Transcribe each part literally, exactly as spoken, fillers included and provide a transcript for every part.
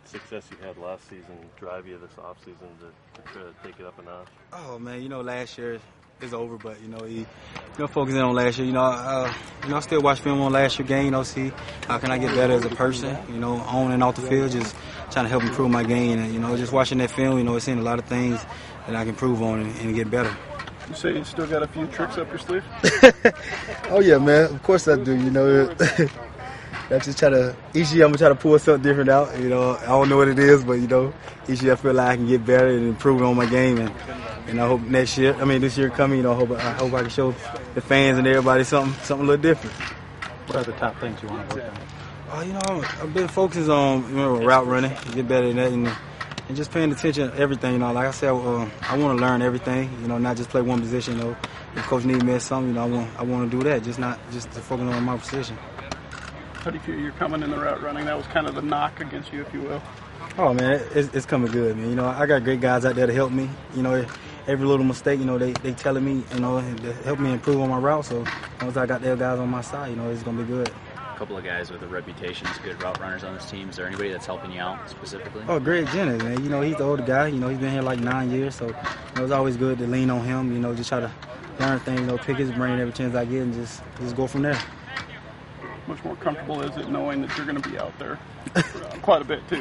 success you had last season drive you this offseason to, to try to take it up a notch? Oh, man, you know, last year is over, but, you know, he, you know, focusing on last year, you know, uh, you know, I still watch film on last year's game, you know, see how can I get better as a person, you know, on and off the field, just trying to help improve my game. And, you know, just watching that film, you know, it's seeing a lot of things that I can improve on and, and get better. You say you still got a few tricks up your sleeve? Oh, yeah, man, of course I do, you know. I just try to, each year I'm going to try to pull something different out. You know, I don't know what it is, but, you know, each year I feel like I can get better and improve on my game. And, and I hope next year, I mean, this year coming, you know, I hope, I hope I can show the fans and everybody something something a little different. What are the top things you want to work on? Oh, you know, I've been focusing on, you know, route running, get better at that, and, and just paying attention to everything. You know, like I said, uh, I want to learn everything, you know, not just play one position. You know, if coach needs me at something, you know, I want, I want to do that, just not just to focus on my position. How do you feel you're coming in the route running? That was kind of the knock against you, if you will. Oh, man, it's, it's coming good, man. You know, I got great guys out there to help me. You know, every little mistake, you know, they they telling me, you know, to help me improve on my route. So once I got their guys on my side, you know, it's going to be good. A couple of guys with a reputation as good route runners on this team. Is there anybody that's helping you out specifically? Oh, Greg Jennings, man. You know, he's the older guy. You know, he's been here like nine years. So, you know, it's always good to lean on him, you know, just try to learn things, you know, pick his brain every chance I get and just, just go from there. Much more comfortable is it knowing that you're going to be out there uh, quite a bit too?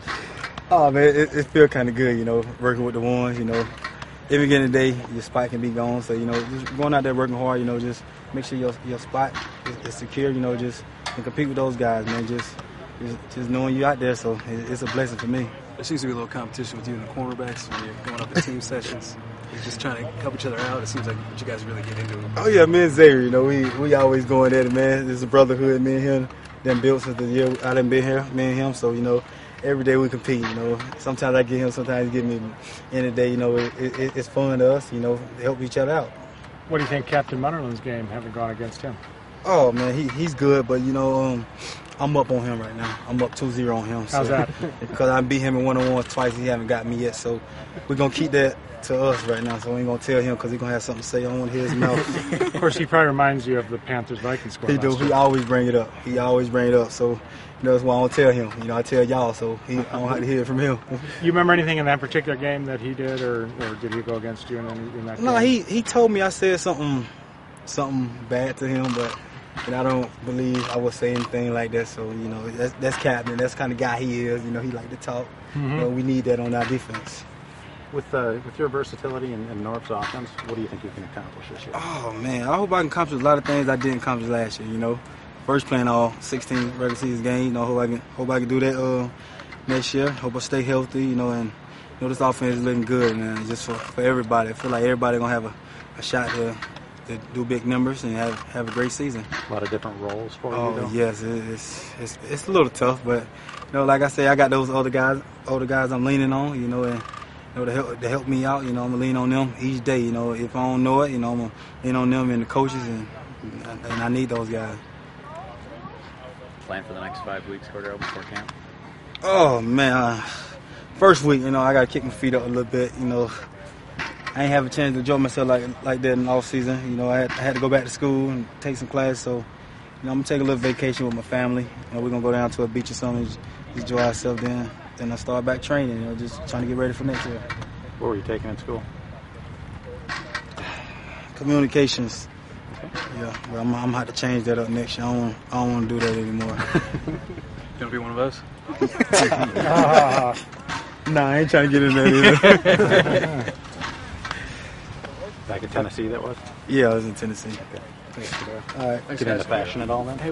Oh, man, it, it feels kind of good, you know, working with the ones, you know. Every beginning of the day, your spot can be gone. So, you know, just going out there working hard, you know, just make sure your your spot is, is secure, you know, just and compete with those guys, man. Just just, just knowing you out there, so it, it's a blessing for me. There seems to be a little competition with you and the cornerbacks when you're going up to team sessions. You're just trying to help each other out. It seems like you guys really get into it. Oh, yeah, me and Xavier, you know, we, we always going at it, man. It's a brotherhood, me and him. Done built since the year I done been here, me and him. So, you know, every day we compete, you know. Sometimes I get him, sometimes he get me. In the day, you know, it, it, it's fun to us, you know, to help each other out. What do you think Captain Munnerlin's game, having gone against him? Oh, man, he he's good, but, you know, um, I'm up on him right now. I'm up two zero on him. How's so, that? Because I beat him in one-on-one twice. He haven't got me yet. So we're going to keep that to us right now. So we ain't going to tell him because he's going to have something to say. I don't want to hear his mouth. Of course, he probably reminds you of the Panthers-Vikings squad. He do. He always bring it up. He always bring it up. So, you know, that's why I don't tell him. You know, I tell y'all, so he, I don't have to hear it from him. You remember anything in that particular game that he did, or, or did he go against you in, in that no, game? he, he told me I said something something bad to him, but and I don't believe I would say anything like that. So, you know, that's, that's Captain. That's the kind of guy he is. You know, he like to talk. Mm-hmm. You know, we need that on our defense. With uh, with your versatility in, in North's offense, what do you think you can accomplish this year? Oh, man, I hope I can accomplish a lot of things I didn't accomplish last year, you know. First playing all sixteen regular season games, you know, hope I can hope I can do that uh, next year. Hope I stay healthy, you know, and you know, this offense is looking good, man, just for, for everybody. I feel like everybody going to have a, a shot to, to do big numbers and have, have a great season. A lot of different roles for oh, you, though? yes, it's, it's it's a little tough, but, you know, like I say, I got those other guys, older guys I'm leaning on, you know, and you know, to help, to help me out, you know, I'm going to lean on them each day, you know. If I don't know it, you know, I'm going to lean on them and the coaches, and, and I need those guys. Plan for the next five weeks, Cordero, before camp? Oh, man. Uh, first week, you know, I got to kick my feet up a little bit, you know. I ain't have a chance to enjoy myself like like that in the off season. You know, I had, I had to go back to school and take some class, so, you know, I'm going to take a little vacation with my family. You know, we're going to go down to a beach or something, just enjoy ourselves then. Then I start back training, you know, just trying to get ready for next year. What were you taking in school? Communications. Okay. Yeah, well, I'm, I'm going to have to change that up next year. I don't, I don't want to do that anymore. Gonna be one of those? uh, nah, I ain't trying to get in there either. Back in Tennessee, that was? Yeah, I was in Tennessee. Okay. Thanks, Cordero. All right. Get into fashion at all then?